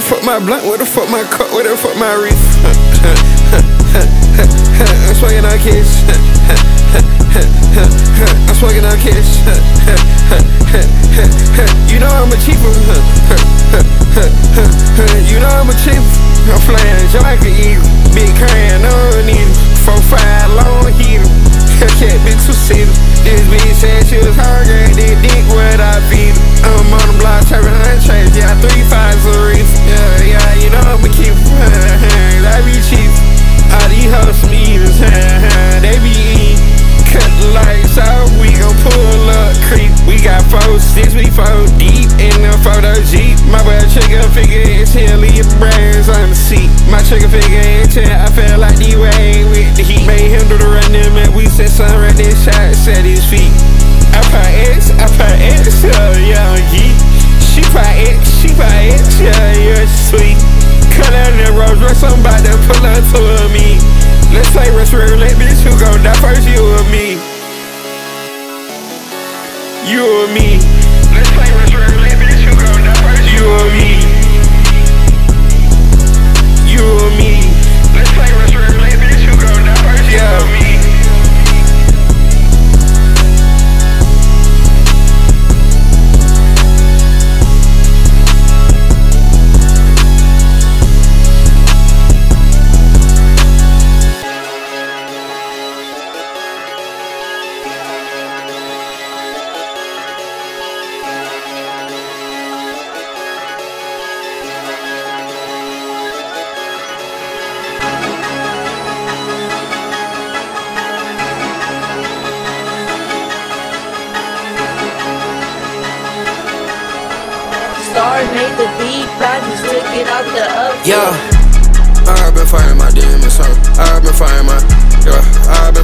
fuck my blunt? Where the fuck my cup? Where the fuck my wreath? I'm smoking on kids. I'm smoking on kids. You know I'm a cheaper. You know I'm a cheaper. I'm flying just like an eagle. Big crayon, no need it. 4-5 long heater. Hellcat bitch 2-seater. This bitch said she was hungry. This dick what I feed her. I'm on the block trapping on trains. Yeah, 3-5's a reef. Yeah, you know I'm a keeper. I be cheap. All these hoes some eaters. They be eating. Cut the lights out, we gon' pull up, creep. We got 4-6, we 4 deep in the photo Jeep. My boy trigger figure is here, leave your brains on the seat. My trigger figure is here, I feel like D-Way with the heat. Made him do the running, man, we said son right this shot, set his feet. I put X, young geek. She put X, yeah, sweet. Cut out that Rolls Royce, I'm about to pull up to me. Let's play Rush Roulette, bitch, who gon' die first, you or me? You or me? Let's play Rush Roulette, bitch, who gon' die first, you or me? You or me? Let's play Rush Roulette, bitch, who gon' die first, you or me? Star made the beat, Bobby's took it out the up. Yeah, I've been fighting my demons, so I've been fighting my, yeah, I've been